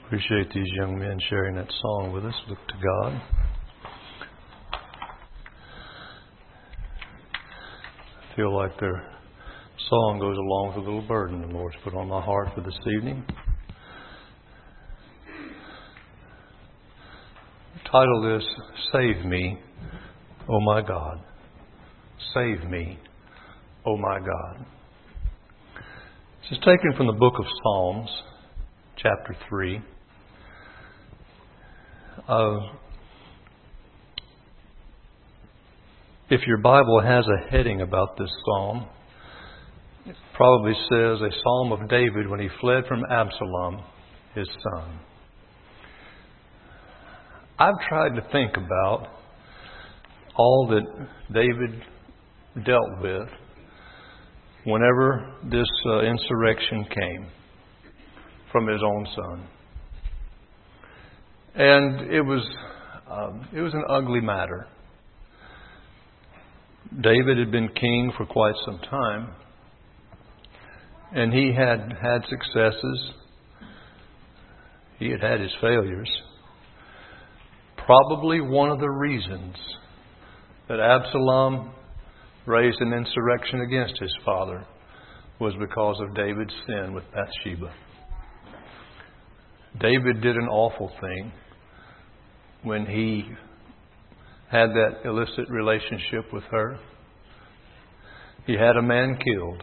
Appreciate these young men sharing that song with us. Look to God. I feel like their song goes along with a little burden the Lord's put on my heart for this evening. The title is Save Me, O My God. Save me, O my God. This is taken from the book of Psalms, chapter 3. If your Bible has a heading about this psalm, it probably says a psalm of David when he fled from Absalom, his son. I've tried to think about all that David dealt with whenever this insurrection came from his own son. And it was an ugly matter. David had been king for quite some time, and he had had successes. He had had his failures. Probably one of the reasons that Absalom raised an insurrection against his father was because of David's sin with Bathsheba. David did an awful thing when he had that illicit relationship with her. He had a man killed.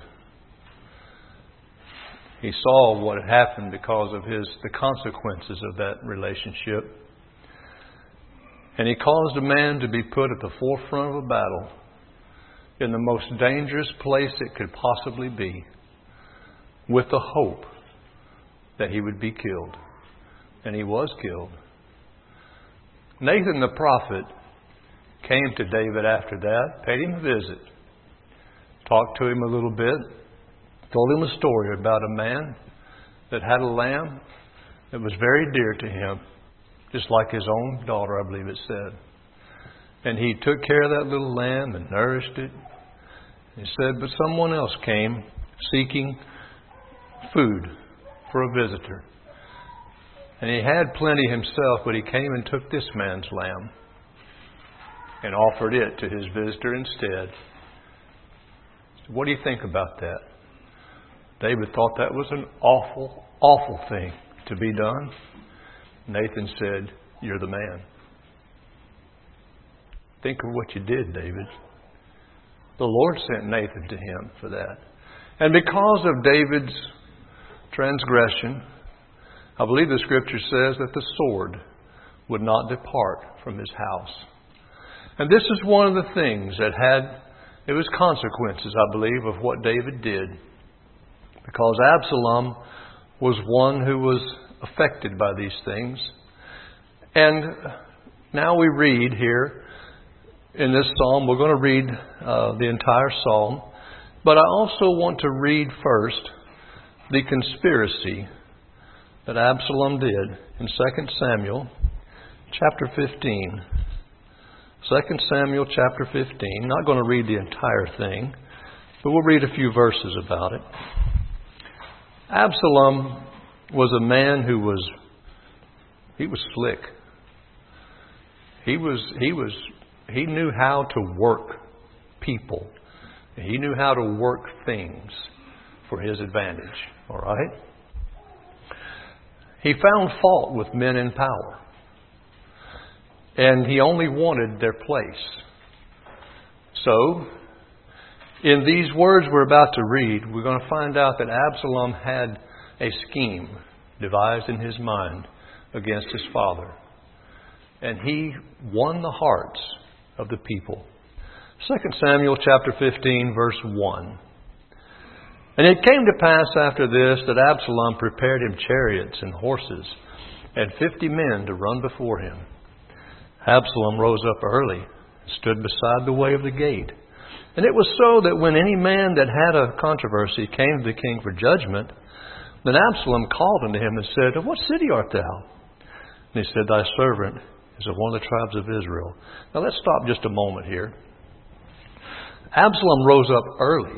He saw what had happened because of the consequences of that relationship. And he caused a man to be put at the forefront of a battle in the most dangerous place it could possibly be, with the hope that he would be killed. And he was killed. Nathan the prophet came to David after that, paid him a visit, talked to him a little bit, told him a story about a man that had a lamb that was very dear to him, just like his own daughter, I believe it said. And he took care of that little lamb and nourished it. He said, but someone else came seeking food for a visitor. And he had plenty himself, but he came and took this man's lamb and offered it to his visitor instead. What do you think about that? David thought that was an awful, awful thing to be done. Nathan said, you're the man. Think of what you did, David. The Lord sent Nathan to him for that. And because of David's transgression, I believe the Scripture says that the sword would not depart from his house. And this is one of the things that it was consequences, I believe, of what David did. Because Absalom was one who was affected by these things. And now we read here in this psalm, we're going to read the entire psalm. But I also want to read first the conspiracy that Absalom did in 2 Samuel chapter 15. 2 Samuel chapter 15. Not going to read the entire thing, but we'll read a few verses about it. Absalom was a man who was slick. He knew how to work people. He knew how to work things for his advantage. All right? He found fault with men in power. And he only wanted their place. So, in these words we're about to read, we're going to find out that Absalom had a scheme devised in his mind against his father. And he won the hearts of the people. 2 Samuel chapter 15, verse 1. And it came to pass after this that Absalom prepared him chariots and horses and 50 men to run before him. Absalom rose up early and stood beside the way of the gate. And it was so that when any man that had a controversy came to the king for judgment, then Absalom called unto him and said, of what city art thou? And he said, thy servant is of one of the tribes of Israel. Now let's stop just a moment here. Absalom rose up early,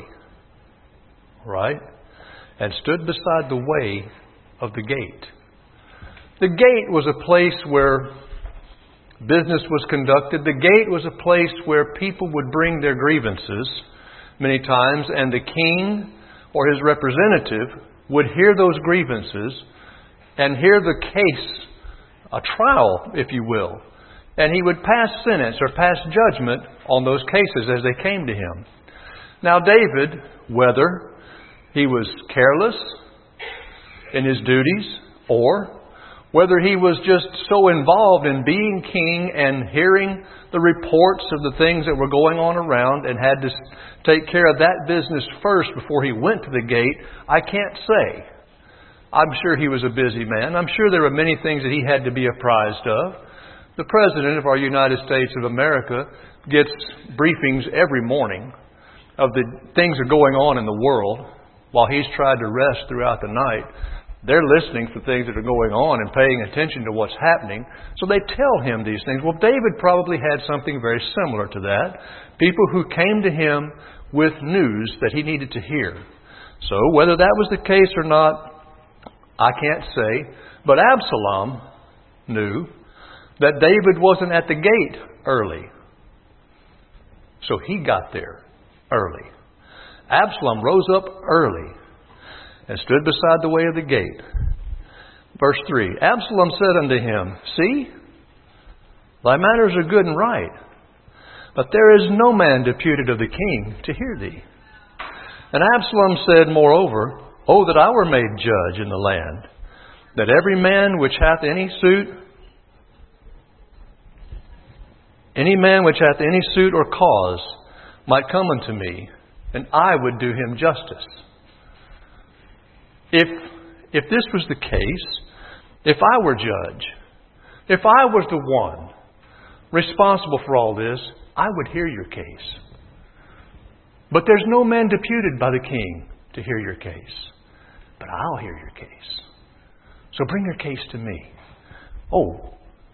right? And stood beside the way of the gate. The gate was a place where business was conducted. The gate was a place where people would bring their grievances many times, and the king or his representative would hear those grievances and hear the case, a trial, if you will. And he would pass sentence or pass judgment on those cases as they came to him. Now David, whether he was careless in his duties or whether he was just so involved in being king and hearing the reports of the things that were going on around and had to take care of that business first before he went to the gate, I can't say. I'm sure he was a busy man. I'm sure there were many things that he had to be apprised of. The President of our United States of America gets briefings every morning of the things that are going on in the world while he's tried to rest throughout the night. They're listening for things that are going on and paying attention to what's happening. So they tell him these things. Well, David probably had something very similar to that. People who came to him with news that he needed to hear. So whether that was the case or not, I can't say. But Absalom knew that David wasn't at the gate early. So he got there early. Absalom rose up early and stood beside the way of the gate. Verse 3, Absalom said unto him, See, thy manners are good and right, but there is no man deputed of the king to hear thee. And Absalom said, Moreover, O that I were made judge in the land, that every man which hath any suit or cause might come unto me, and I would do him justice. If this was the case, if I were judge, if I was the one responsible for all this, I would hear your case. But there's no man deputed by the king to hear your case. But I'll hear your case. So bring your case to me. Oh,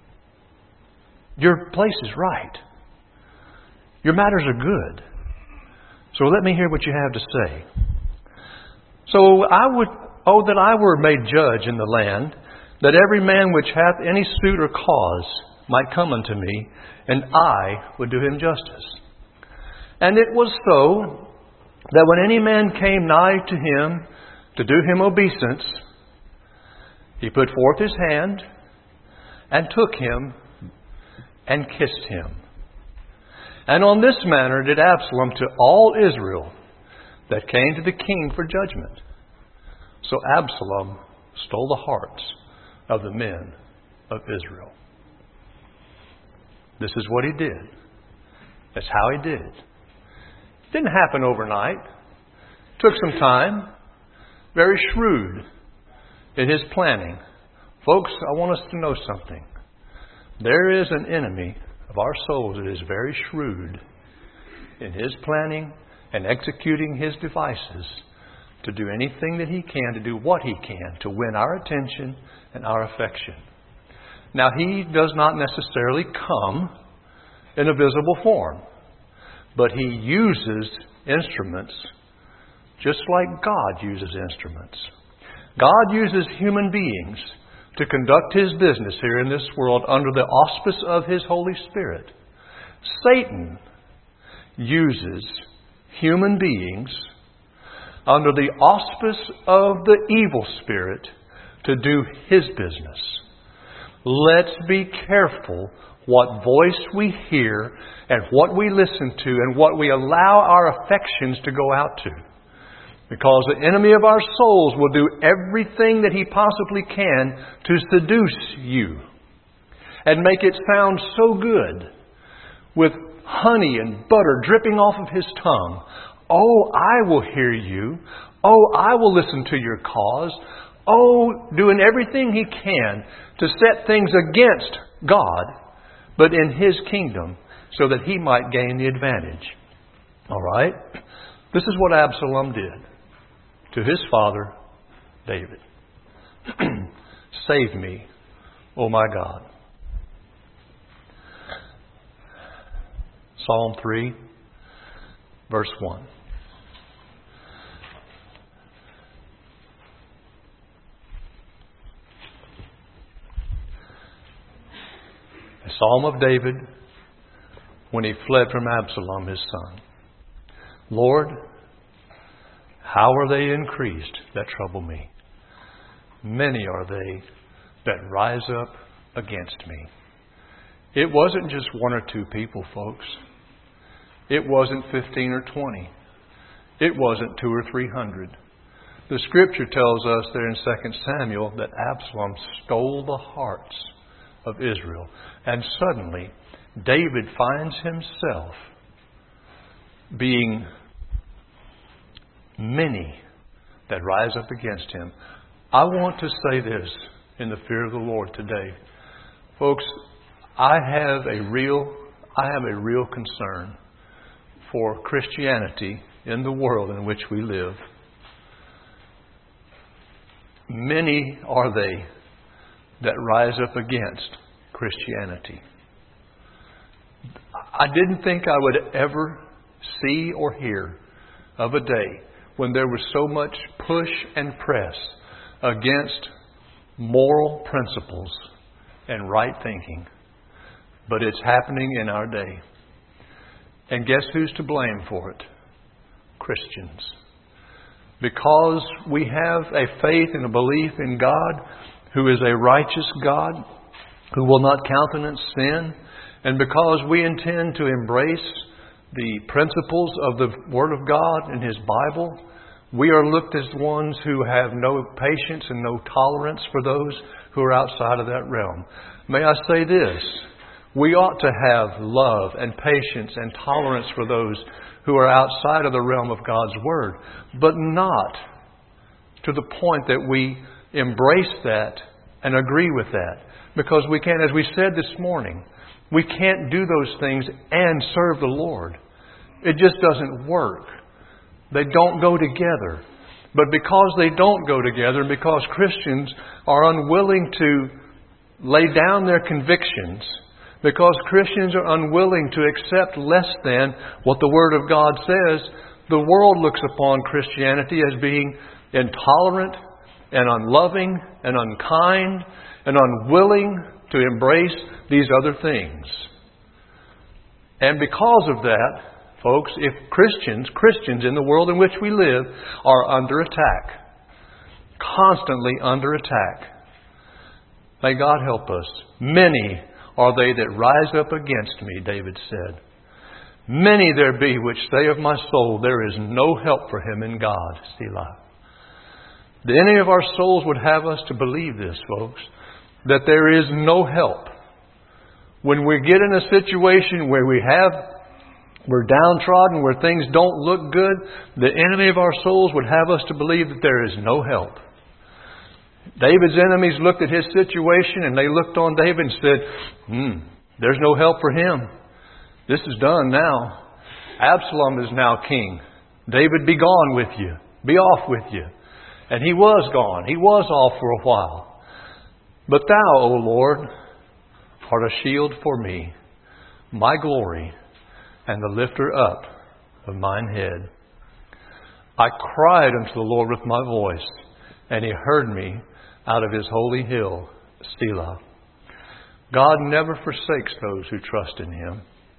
your place is right. Your matters are good. So let me hear what you have to say. So that I were made judge in the land, that every man which hath any suit or cause might come unto me, and I would do him justice. And it was so that when any man came nigh to him to do him obeisance, he put forth his hand and took him and kissed him. And on this manner did Absalom to all Israel that came to the king for judgment. So Absalom stole the hearts of the men of Israel. This is what he did. That's how he did it. It didn't happen overnight. It took some time. Very shrewd in his planning. Folks, I want us to know something. There is an enemy of our souls that is very shrewd in his planning and executing his devices to do anything that he can, to do what he can, to win our attention and our affection. Now, he does not necessarily come in a visible form, but he uses instruments just like God uses instruments. God uses human beings to conduct his business here in this world under the auspice of his Holy Spirit. Satan uses human beings under the auspice of the evil spirit to do his business. Let's be careful what voice we hear and what we listen to and what we allow our affections to go out to. Because the enemy of our souls will do everything that he possibly can to seduce you and make it sound so good with honey and butter dripping off of his tongue. Oh, I will hear you. Oh, I will listen to your cause. Oh, doing everything he can to set things against God, but in his kingdom, so that he might gain the advantage. All right? This is what Absalom did to his father, David. Save me, oh my God. Psalm 3, verse 1. A Psalm of David when he fled from Absalom, his son. Lord, how are they increased that trouble me? Many are they that rise up against me. It wasn't just one or two people, folks. It wasn't 15 or 20. It wasn't 200 or 300. The Scripture tells us there in 2 Samuel that Absalom stole the hearts of Israel. And suddenly, David finds himself being many that rise up against him. I want to say this in the fear of the Lord today. Folks, I have a real concern for Christianity in the world in which we live. Many are they that rise up against Christianity. I didn't think I would ever see or hear of a day when there was so much push and press against moral principles and right thinking. But it's happening in our day. And guess who's to blame for it? Christians. Because we have a faith and a belief in God who is a righteous God, who will not countenance sin, and because we intend to embrace the principles of the Word of God in His Bible, we are looked as ones who have no patience and no tolerance for those who are outside of that realm. May I say this? We ought to have love and patience and tolerance for those who are outside of the realm of God's Word, but not to the point that we embrace that and agree with that. Because we can't, as we said this morning, we can't do those things and serve the Lord. It just doesn't work. They don't go together. But because they don't go together, because Christians are unwilling to lay down their convictions, because Christians are unwilling to accept less than what the Word of God says, the world looks upon Christianity as being intolerant and unloving and unkind and unwilling to embrace these other things. And because of that, folks, if Christians in the world in which we live are under attack, constantly under attack, may God help us. Many are they that rise up against me, David said. Many there be which say of my soul, there is no help for him in God. Selah. The enemy of our souls would have us to believe this, folks, that there is no help. When we get in a situation where we're downtrodden, where things don't look good, the enemy of our souls would have us to believe that there is no help. David's enemies looked at his situation and they looked on David and said, there's no help for him. This is done now. Absalom is now king. David, be gone with you. Be off with you. And he was gone. He was off for a while. But thou, O Lord, art a shield for me, my glory, and the lifter up of mine head. I cried unto the Lord with my voice, and He heard me out of His holy hill, Selah. God never forsakes those who trust in Him.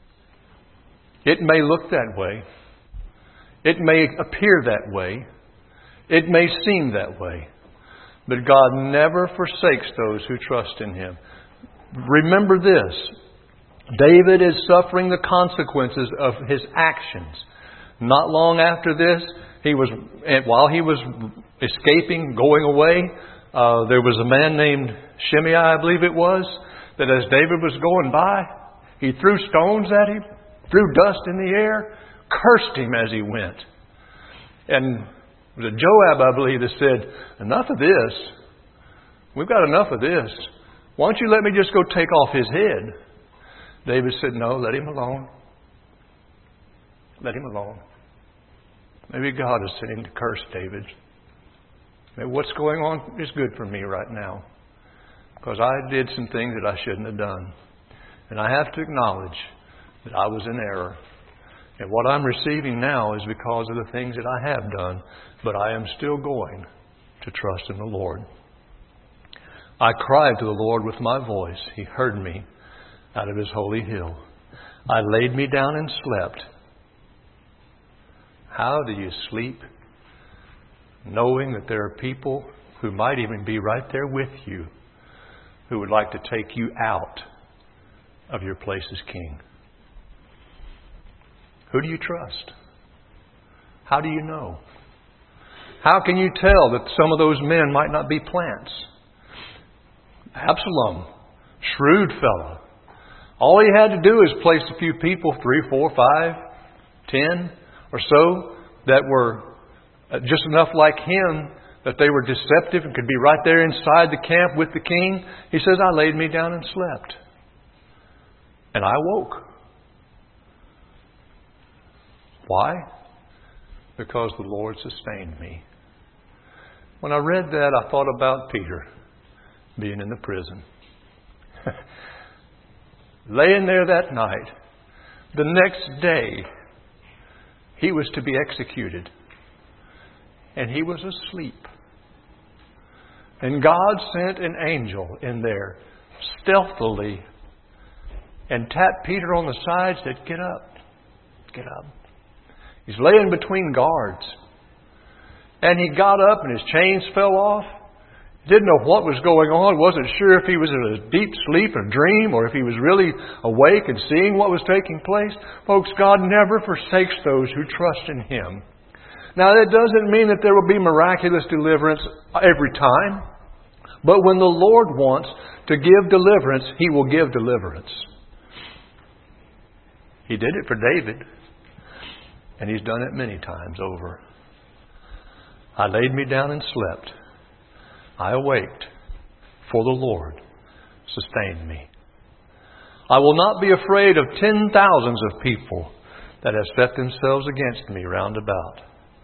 It may look that way. It may appear that way. It may seem that way. But God never forsakes those who trust in Him. Remember this. David is suffering the consequences of his actions. Not long after this, while he was escaping, going away, there was a man named Shimei, I believe it was, that as David was going by, he threw stones at him, threw dust in the air, cursed him as he went. And it was Joab, I believe, that said, enough of this. We've got enough of this. Why don't you let me just go take off his head? David said, no, let him alone. Let him alone. Maybe God is sent him to curse David. Maybe what's going on is good for me right now. Because I did some things that I shouldn't have done. And I have to acknowledge that I was in error. And what I'm receiving now is because of the things that I have done. But I am still going to trust in the Lord. I cried to the Lord with my voice. He heard me out of His holy hill. I laid me down and slept. How do you sleep? Knowing that there are people who might even be right there with you who would like to take you out of your place as king. Who do you trust? How do you know? How can you tell that some of those men might not be plants? Absalom, shrewd fellow. All he had to do is place a few people, 3, 4, 5, 10 or so, that were just enough like him that they were deceptive and could be right there inside the camp with the king. He says, I laid me down and slept. And I woke. Why? Because the Lord sustained me. When I read that, I thought about Peter being in the prison. Laying there that night. The next day, he was to be executed. And he was asleep. And God sent an angel in there stealthily and tapped Peter on the side and said, get up. Get up. He's laying between guards. And he got up and his chains fell off. Didn't know what was going on. Wasn't sure if he was in a deep sleep, a dream, or if he was really awake and seeing what was taking place. Folks, God never forsakes those who trust in Him. Now, that doesn't mean that there will be miraculous deliverance every time. But when the Lord wants to give deliverance, He will give deliverance. He did it for David. And He's done it many times over. I laid me down and slept. I awaked, for the Lord sustained me. I will not be afraid of 10,000s of people that have set themselves against me round about.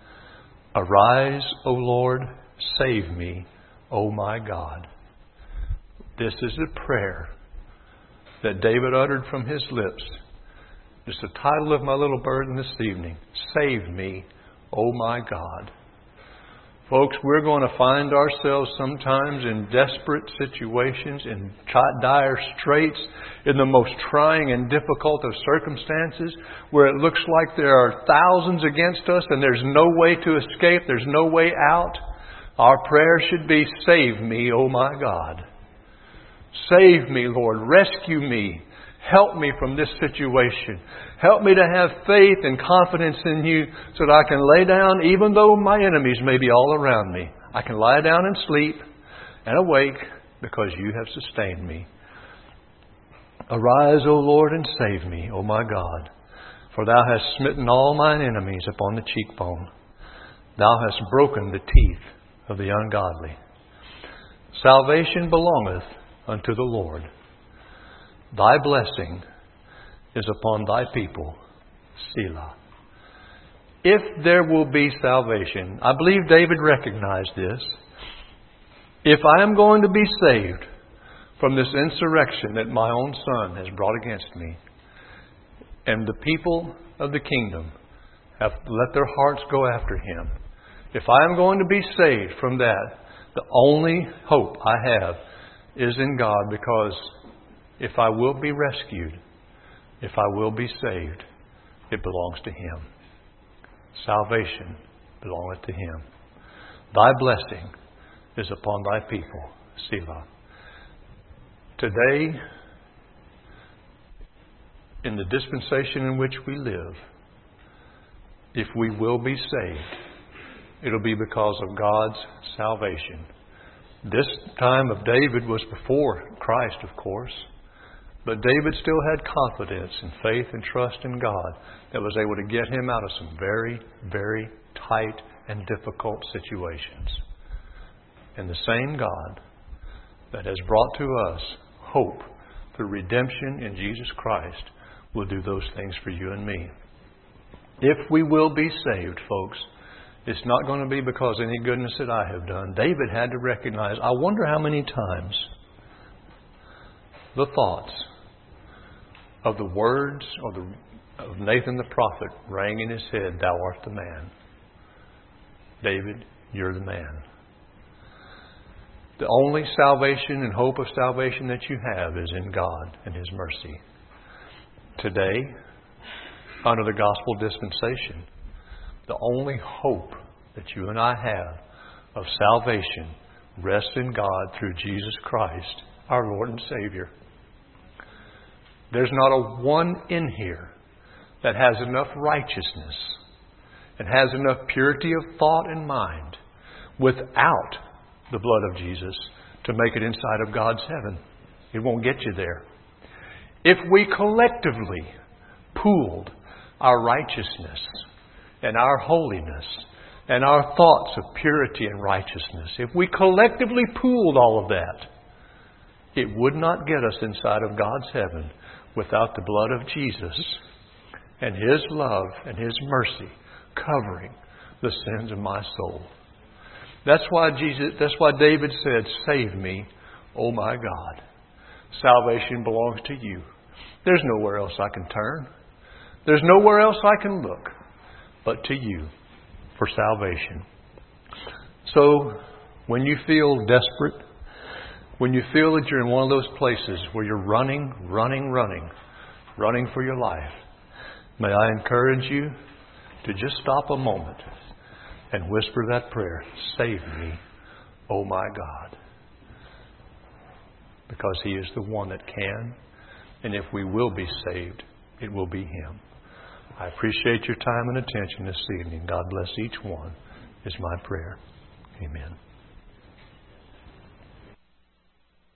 Arise, O Lord, save me, O my God. This is the prayer that David uttered from his lips. It's the title of my little burden this evening. Save me, O my God. Folks, we're going to find ourselves sometimes in desperate situations, in dire straits, in the most trying and difficult of circumstances, where it looks like there are thousands against us and there's no way to escape, there's no way out. Our prayer should be, save me, O my God. Save me, Lord. Rescue me. Help me from this situation. Help me to have faith and confidence in You so that I can lay down, even though my enemies may be all around me. I can lie down and sleep and awake because You have sustained me. Arise, O Lord, and save me, O my God. For Thou hast smitten all mine enemies upon the cheekbone. Thou hast broken the teeth of the ungodly. Salvation belongeth unto the Lord. Thy blessing is upon Thy people, Selah. If there will be salvation, I believe David recognized this. If I am going to be saved from this insurrection that my own son has brought against me, and the people of the kingdom have let their hearts go after him, if I am going to be saved from that, the only hope I have is in God, because if I will be rescued, if I will be saved, it belongs to Him. Salvation belongeth to Him. Thy blessing is upon Thy people, Selah. Today, in the dispensation in which we live, if we will be saved, it'll be because of God's salvation. This time of David was before Christ, of course. But David still had confidence and faith and trust in God that was able to get him out of some very, very tight and difficult situations. And the same God that has brought to us hope through redemption in Jesus Christ will do those things for you and me. If we will be saved, folks, it's not going to be because of any goodness that I have done. David had to recognize, I wonder how many times the thoughts of the words of Nathan the prophet rang in his head, Thou art the man. David, you're the man. The only salvation and hope of salvation that you have is in God and His mercy. Today, under the gospel dispensation, the only hope that you and I have of salvation rests in God through Jesus Christ, our Lord and Savior. There's not a one in here that has enough righteousness and has enough purity of thought and mind without the blood of Jesus to make it inside of God's heaven. It won't get you there. If we collectively pooled our righteousness and our holiness and our thoughts of purity and righteousness, if we collectively pooled all of that, it would not get us inside of God's heaven without the blood of Jesus and His love and His mercy covering the sins of my soul. That's why David said, "Save me, O my God." Salvation belongs to you. There's nowhere else I can turn. There's nowhere else I can look but to you for salvation. So when you feel desperate, when you feel that you're in one of those places where you're running for your life, may I encourage you to just stop a moment and whisper that prayer, "Save me, O my God." Because He is the one that can. And if we will be saved, it will be Him. I appreciate your time and attention this evening. God bless each one, is my prayer. Amen.